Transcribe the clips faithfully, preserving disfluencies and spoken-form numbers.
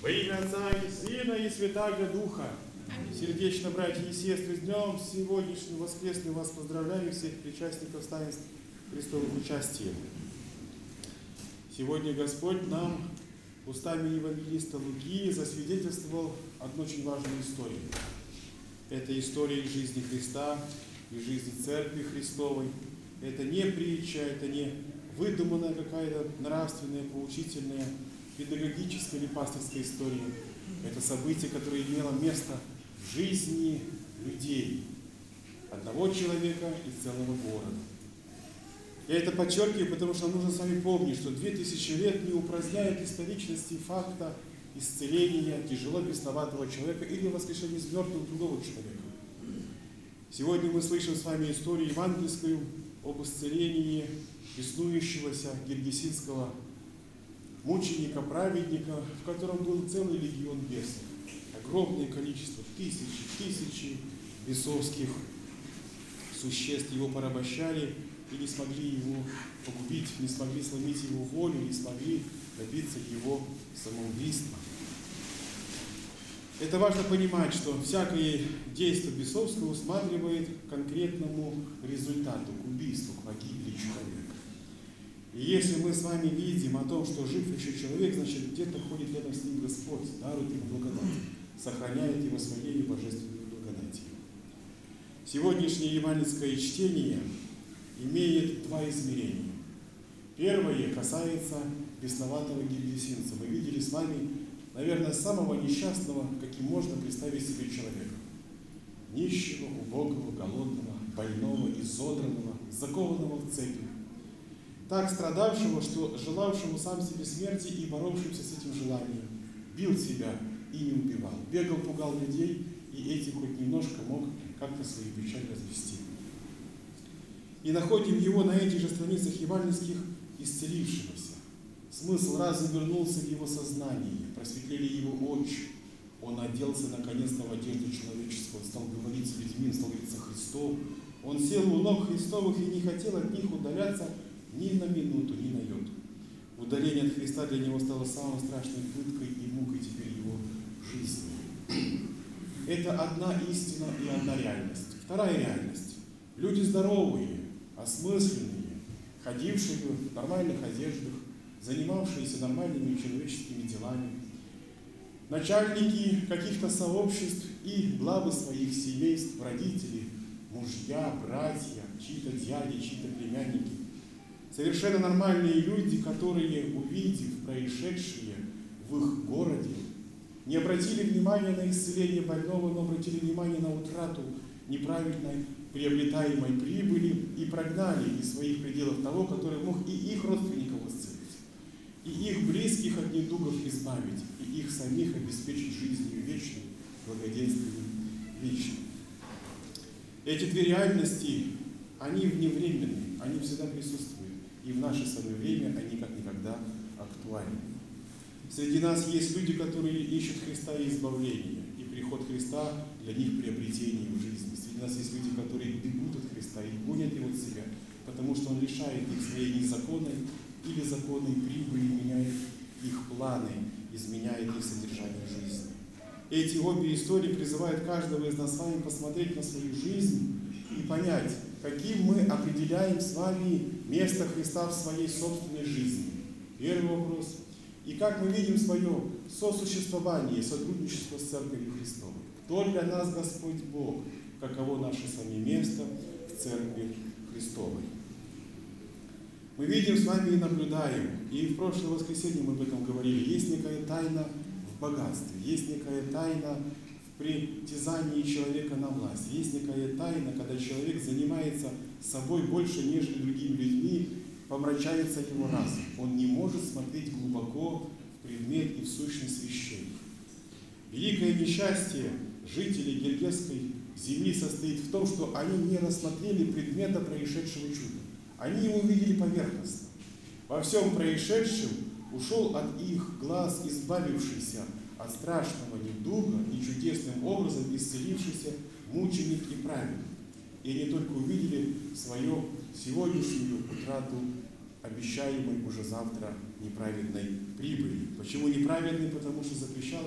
Во имя Отца и Сына и Святаго Духа. Сердечно, братья и сестры, с днем сегодняшним воскресным вас поздравляю, всех причастников таинств Христовых участия. Сегодня Господь нам устами евангелиста Луки засвидетельствовал одну очень важную историю. Это история из жизни Христа, из жизни Церкви Христовой. Это не притча, это не выдуманная какая-то нравственная, поучительная, педагогическая или пастырская история. Это событие, которое имело место в жизни людей, одного человека и целого города. Я это подчеркиваю, потому что нам нужно с вами помнить, что две тысячи лет не упраздняет историчности факта исцеления тяжело бесноватого человека или воскрешения из мертвых другого человека. Сегодня мы слышим с вами историю евангельскую об исцелении беснующегося гергесинского мученика, праведника, в котором был целый легион бесов. Огромное количество, тысячи, тысячи бесовских существ его порабощали и не смогли его погубить, не смогли сломить его волю, не смогли добиться его самоубийства. Это важно понимать, что всякое действие бесовского усматривает к конкретному результату, к убийству, к погибели человека. И если мы с вами видим о том, что жив еще человек, значит где-то ходит рядом с ним Господь, дарует ему благодать, сохраняет его своей божественной благодатью. Сегодняшнее евангельское чтение имеет два измерения. Первое касается бесноватого гергесинца. Мы видели с вами, наверное, самого несчастного, каким можно представить себе человека. Нищего, убогого, голодного, больного, изодранного, закованного в цепи. Так страдавшего, что желавшему сам себе смерти и боровшимся с этим желанием, бил себя и не убивал, бегал, пугал людей, и этим хоть немножко мог как-то свою печаль развести. И находим его на этих же страницах евангельских исцелившегося. Смысл разум вернулся в его сознание, просветлели его очи. Он оделся наконец-то в одежду человеческого, стал говорить с людьми, стал говорить со Христом. Он сел у ног Христовых и не хотел от них удаляться ни на минуту, ни на йоту. Удаление от Христа для него стало самой страшной пыткой и мукой теперь его жизни. Это одна истина и одна реальность. Вторая реальность. Люди здоровые, осмысленные, ходившие в нормальных одеждах, занимавшиеся нормальными человеческими делами, начальники каких-то сообществ и главы своих семейств, родители, мужья, братья, чьи-то дяди, чьи-то племянники. Совершенно нормальные люди, которые, увидев происшедшее в их городе, не обратили внимания на исцеление больного, но обратили внимание на утрату неправильной приобретаемой прибыли и прогнали из своих пределов того, который мог и их родственников исцелить, и их близких от недугов избавить, и их самих обеспечить жизнью вечной, благоденствием вечным. Эти две реальности, они вневременны, они всегда присутствуют. И в наше самое время они как никогда актуальны. Среди нас есть люди, которые ищут Христа и избавления, и приход Христа для них приобретение в жизни. Среди нас есть люди, которые бегут от Христа и гонят его от себя, потому что он лишает их своей незаконной или законной прибыли, меняет их планы, изменяет их содержание жизни. Эти обе истории призывают каждого из нас с вами посмотреть на свою жизнь и понять, каким мы определяем с вами место Христа в своей собственной жизни. Первый вопрос. И как мы видим свое сосуществование, сотрудничество с Церковью Христовой. Кто для нас Господь Бог? Каково наше с вами место в Церкви Христовой? Мы видим с вами и наблюдаем, и в прошлое воскресенье мы об этом говорили, есть некая тайна в богатстве, есть некая тайна в притязании человека на власть, есть некая тайна, когда человек занимается собой больше, нежели другими людьми, помрачается его разум. Он не может смотреть глубоко в предмет и в сущность вещей. Великое несчастье жителей Гергесской земли состоит в том, что они не рассмотрели предмета происшедшего чуда. Они его увидели поверхностно. Во всем происшедшем ушел от их глаз избавившийся от страшного недуга и чудесным образом исцелившийся мученик и праведник. И они только увидели свою сегодняшнюю утрату обещаемой уже завтра неправедной прибыли. Почему неправедной? Потому что запрещал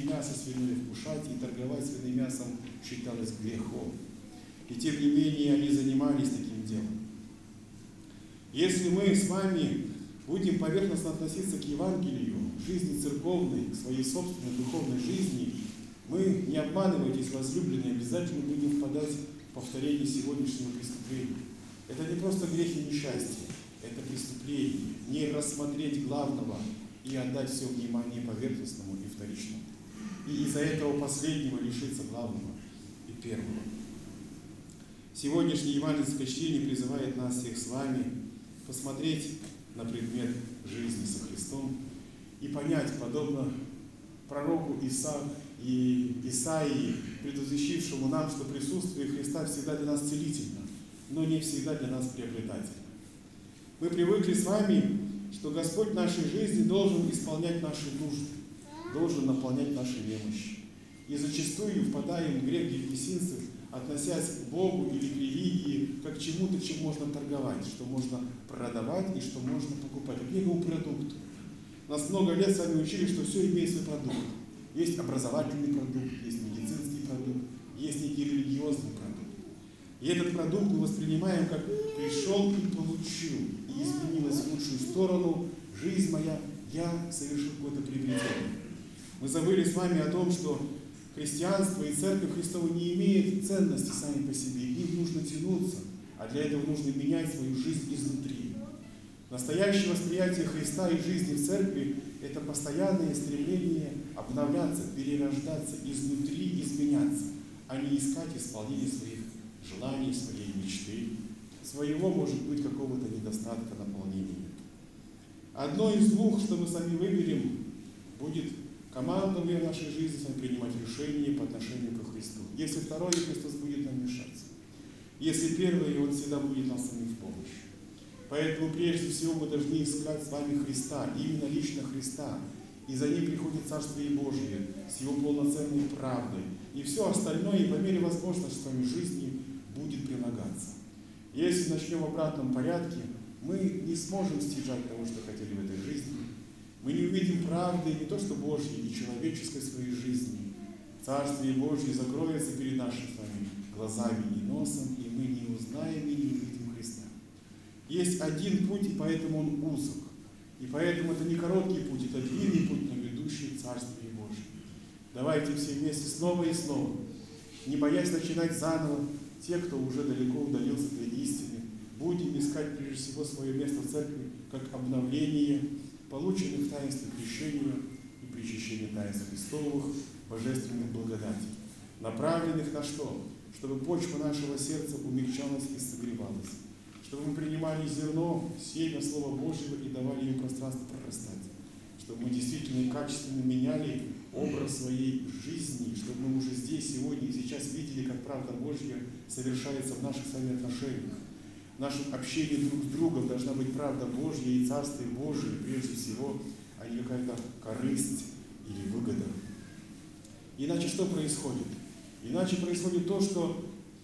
мясо свиное вкушать, и торговать свиным мясом считалось грехом. И тем не менее они занимались таким делом. Если мы с вами будем поверхностно относиться к Евангелию, к жизни церковной, к своей собственной духовной жизни, мы, не обманывайтесь, возлюбленные, обязательно будем впадать в повторение сегодняшнего преступления. Это не просто грех и несчастье, это преступление. Не рассмотреть главного и отдать все внимание поверхностному и вторичному. И из-за этого последнего лишиться главного и первого. Сегодняшнее евангельское чтение призывает нас всех с вами посмотреть на предмет жизни со Христом и понять, подобно пророку Иса, и Исаии, предвозвещившему нам, что присутствие Христа всегда для нас целительно, но не всегда для нас приобретательно. Мы привыкли с вами, что Господь в нашей жизни должен исполнять наши нужды, должен наполнять наши немощи. И зачастую впадаем в грех дефисинцев, относясь к Богу или к религии, как к чему-то, чем можно торговать, что можно продавать и что можно покупать, к некому продукту. Нас много лет с вами учили, что все имеет свой продукт. Есть образовательный продукт, есть медицинский продукт, есть некий религиозный продукт. И этот продукт мы воспринимаем как «пришел и получил, и изменилась в лучшую сторону жизнь моя, я совершил какое-то приобретение». Мы забыли с вами о том, что христианство и Церковь Христова не имеют ценности сами по себе, и им нужно тянуться, а для этого нужно менять свою жизнь изнутри. Настоящее восприятие Христа и жизни в Церкви – это постоянное стремление обновляться, перерождаться, изнутри изменяться, а не искать исполнение своих желаний, своей мечты, своего, может быть, какого-то недостатка наполнения. Одно из двух, что мы сами выберем, будет командование в нашей жизни, с вами принимать решения по отношению к Христу. Если второе, Христос будет нам мешаться. Если первое, Он всегда будет нам с вами в помощь. Поэтому прежде всего мы должны искать с вами Христа, именно лично Христа. И за ним приходит Царствие Божие с Его полноценной правдой. И все остальное, по мере возможности с вами жизни, будет прилагаться. Если начнем в обратном порядке, мы не сможем стяжать того, что хотели в этой жизни. Мы не увидим правды не то что Божьей, и человеческой своей жизни. Царствие Божье закроется перед нашими с вами глазами и носом, и мы не узнаем и не увидим Христа. Есть один путь, и поэтому он узок. И поэтому это не короткий путь, это длинный путь, но ведущий в Царствие Божие. Давайте все вместе снова и снова, не боясь начинать заново, те, кто уже далеко удалился от истины, будем искать прежде всего свое место в Церкви, как обновление полученных в таинстве крещения и причащения таинств Христовых божественных благодатей, направленных на что? Чтобы почва нашего сердца умягчалась и согревалась, чтобы мы принимали зерно, семя Слова Божьего и давали ему пространство прорастать, чтобы мы действительно и качественно меняли образ своей жизни, чтобы мы уже здесь, сегодня и сейчас видели, как правда Божья совершается в наших с вами отношениях. В нашем общении друг с другом должна быть правда Божья и Царствие Божие, прежде всего, а не какая-то корысть или выгода. Иначе что происходит? Иначе происходит то, что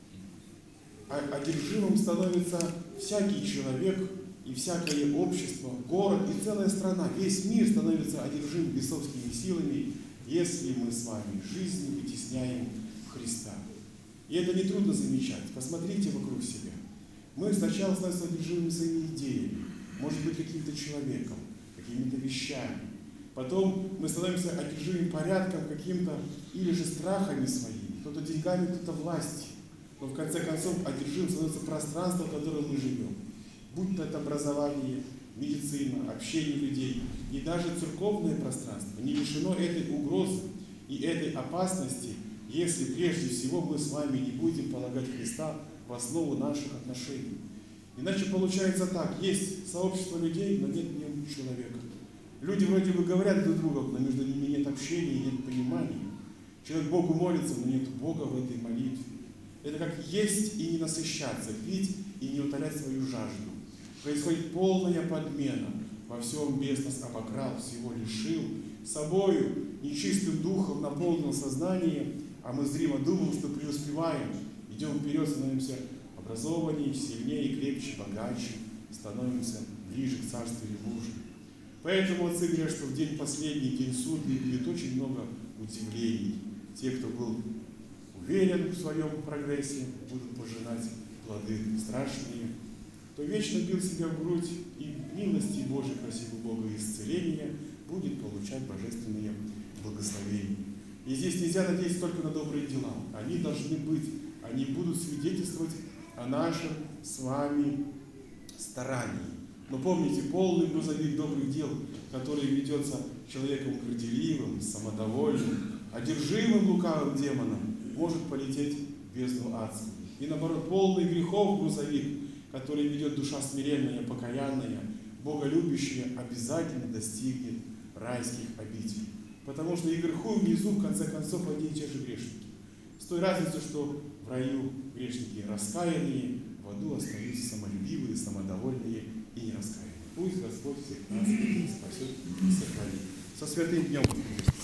одержимым становится всякий человек и всякое общество, город и целая страна. Весь мир становится одержим бесовскими силами, если мы с вами жизнью вытесняем Христа. И это нетрудно замечать. Посмотрите вокруг себя. Мы сначала становимся одержимыми своими идеями, может быть, каким-то человеком, какими-то вещами. Потом мы становимся одержимым порядком каким-то или же страхами своими, кто-то деньгами, кто-то властью. Но в конце концов одержим становится пространство, в котором мы живем. Будь то это образование, медицина, общение людей и даже церковное пространство не лишено этой угрозы и этой опасности, если прежде всего мы с вами не будем полагать Христа в основу наших отношений. Иначе получается так: есть сообщество людей, но нет в нем человека. Люди вроде бы говорят друг другу, но между ними нет общения, нет понимания. Человек Богу молится, но нет Бога в этой молитве. Это как есть и не насыщаться, пить и не утолять свою жажду. Происходит полная подмена. Во всем бес нас обокрал, всего лишил. Собою, нечистым духом наполнил сознание, а мы зримо думаем, что преуспеваем. Идем вперед, становимся образованнее, сильнее, крепче, богаче, становимся ближе к Царствию Божию. Поэтому отцы говорят, что в день последний, день судный, будет очень много удивлений. Те, кто был уверен в своем прогрессе, будут пожинать плоды страшные. Кто вечно бил себя в грудь и милости Божией, просил у Бога исцеления, будет получать божественные благословения. И здесь нельзя надеяться только на добрые дела. Они должны быть, они будут свидетельствовать о нашем с вами старании. Но помните, полный грузовик добрых дел, который ведется человеком горделивым, самодовольным, одержимым лукавым демоном, может полететь в бездну адскую. И наоборот, полный грехов грузовик, который ведет душа смиренная, покаянная, боголюбящая, обязательно достигнет райских обителей. Потому что и вверху, и внизу, в конце концов, одни и те же грешники. С той разницей, что в раю грешники раскаянные, в аду остаются самолюбивые, самодовольные и нераскаянные. Пусть Господь всех нас спасет и сохранит. Со святым днем!